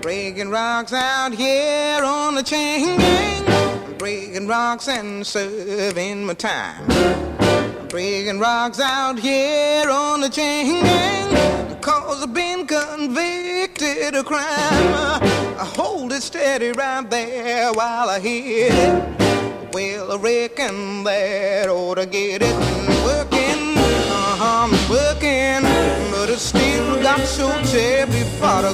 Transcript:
breaking rocks out here on the chain gang, breaking rocks and serving my time. Breaking rocks out here on the chain gang, cause I've been convicted of crime. I hold it steady right there while I hit it. Well, I reckon that ought to get it. Working, I'm working, but I still got so terribly far to